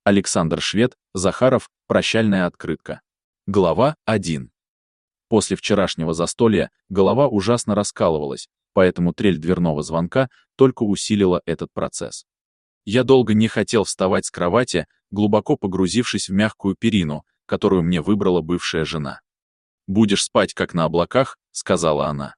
Александр Швед, Захаров, прощальная открытка. Глава 1. После вчерашнего застолья голова ужасно раскалывалась, поэтому трель дверного звонка только усилила этот процесс. Я долго не хотел вставать с кровати, глубоко погрузившись в мягкую перину, которую мне выбрала бывшая жена. «Будешь спать, как на облаках», — сказала она.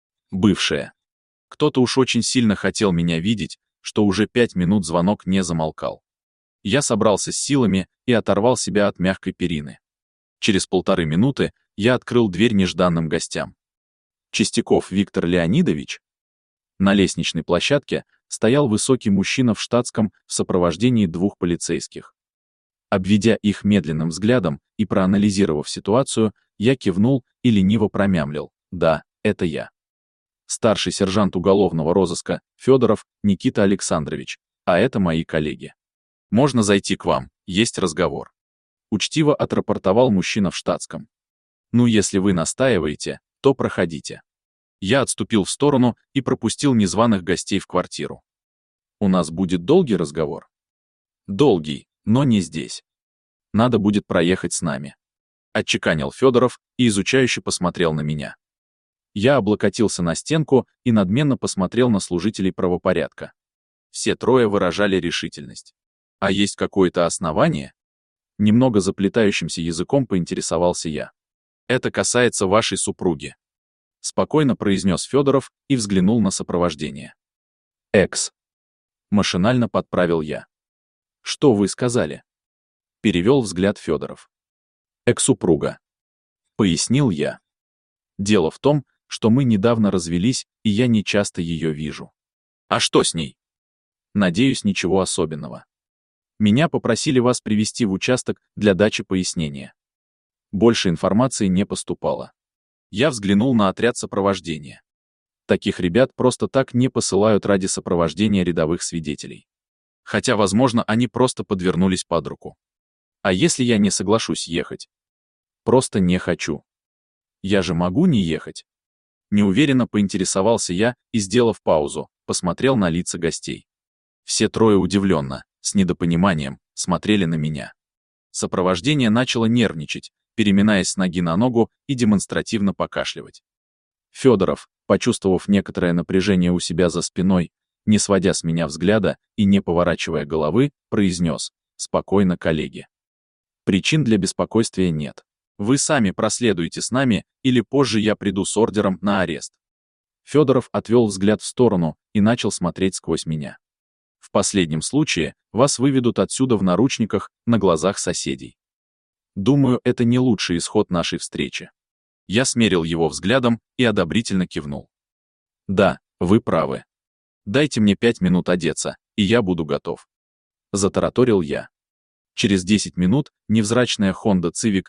Бывшая. Кто-то уж очень сильно хотел меня видеть, что уже 5 минут звонок не замолкал. Я собрался с силами и оторвал себя от мягкой перины. Через 1,5 минуты я открыл дверь нежданным гостям. Чистяков Виктор Леонидович? На лестничной площадке стоял высокий мужчина в штатском в сопровождении 2 полицейских. Обведя их медленным взглядом и проанализировав ситуацию, я кивнул и лениво промямлил: «Да, это я. Старший сержант уголовного розыска Федоров Никита Александрович, а это мои коллеги. Можно зайти к вам, есть разговор». Учтиво отрапортовал мужчина в штатском. «Ну, если вы настаиваете, то проходите». Я отступил в сторону и пропустил незваных гостей в квартиру. «У нас будет долгий разговор?» «Долгий, но не здесь. Надо будет проехать с нами», — отчеканил Федоров и изучающе посмотрел на меня. Я облокотился на стенку и надменно посмотрел на служителей правопорядка. Все 3 выражали решительность. «А есть какое-то основание?» Немного заплетающимся языком поинтересовался я. «Это касается вашей супруги», — спокойно произнес Федоров и взглянул на сопровождение. «Экс». Машинально подправил я. «Что вы сказали?» Перевел взгляд Федоров. «Экс-супруга», — пояснил я. «Дело в том, что мы недавно развелись, и я не часто ее вижу». «А что с ней?» «Надеюсь, ничего особенного. Меня попросили вас привести в участок для дачи пояснения. Больше информации не поступало». Я взглянул на отряд сопровождения. Таких ребят просто так не посылают ради сопровождения рядовых свидетелей. Хотя, возможно, они просто подвернулись под руку. А если я не соглашусь ехать? Просто не хочу. Я же могу не ехать? Неуверенно поинтересовался я и, сделав паузу, посмотрел на лица гостей. Все 3 удивленно, с недопониманием, смотрели на меня. Сопровождение начало нервничать, переминаясь с ноги на ногу и демонстративно покашливать. Федоров, почувствовав некоторое напряжение у себя за спиной, не сводя с меня взгляда и не поворачивая головы, произнес: «Спокойно, коллеги. Причин для беспокойствия нет. Вы сами проследуете с нами, или позже я приду с ордером на арест». Федоров отвел взгляд в сторону и начал смотреть сквозь меня. «В последнем случае вас выведут отсюда в наручниках на глазах соседей. Думаю, это не лучший исход нашей встречи». Я смерил его взглядом и одобрительно кивнул. «Да, вы правы. Дайте мне 5 минут одеться, и я буду готов», — затараторил я. Через 10 минут невзрачная Honda Civic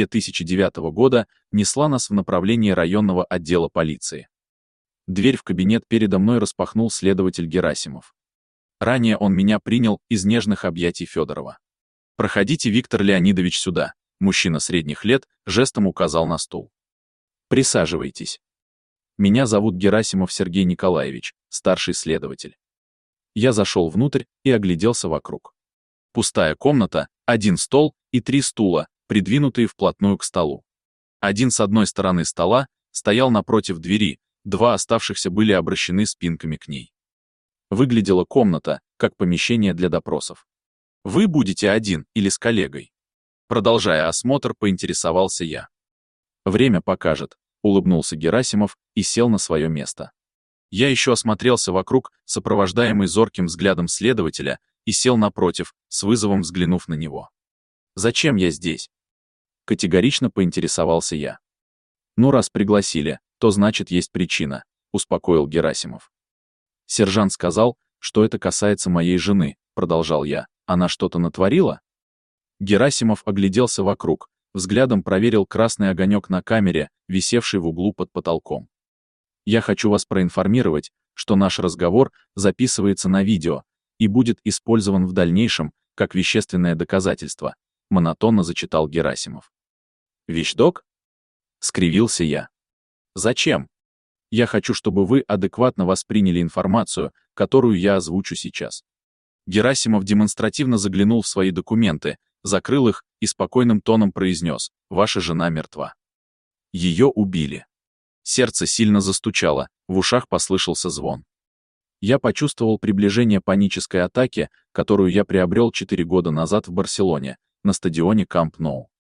2009 года несла нас в направлении районного отдела полиции. Дверь в кабинет передо мной распахнул следователь Герасимов. Ранее он меня принял из нежных объятий Федорова. «Проходите, Виктор Леонидович, сюда», — мужчина средних лет жестом указал на стул. «Присаживайтесь. Меня зовут Герасимов Сергей Николаевич, старший следователь». Я зашел внутрь и огляделся вокруг. Пустая комната, 1 стол и 3 стула, придвинутые вплотную к столу. Один с одной стороны стола стоял напротив двери, 2 оставшихся были обращены спинками к ней. Выглядела комната как помещение для допросов. «Вы будете один или с коллегой?» Продолжая осмотр, поинтересовался я. «Время покажет», — улыбнулся Герасимов и сел на свое место. Я еще осмотрелся вокруг, сопровождаемый зорким взглядом следователя, и сел напротив, с вызовом взглянув на него. «Зачем я здесь?» Категорично поинтересовался я. «Ну, раз пригласили, то значит есть причина», — успокоил Герасимов. «Сержант сказал, что это касается моей жены», — продолжал я. «Она что-то натворила?» Герасимов огляделся вокруг, взглядом проверил красный огонек на камере, висевший в углу под потолком. «Я хочу вас проинформировать, что наш разговор записывается на видео и будет использован в дальнейшем как вещественное доказательство», — монотонно зачитал Герасимов. «Вещдок?» — скривился я. «Зачем? Я хочу, чтобы вы адекватно восприняли информацию, которую я озвучу сейчас. Герасимов демонстративно заглянул в свои документы, закрыл их и спокойным тоном произнес: «Ваша жена мертва. Ее убили». Сердце сильно застучало, в ушах послышался звон. Я почувствовал приближение панической атаки, которую я приобрел 4 года назад в Барселоне, на стадионе Камп Ноу.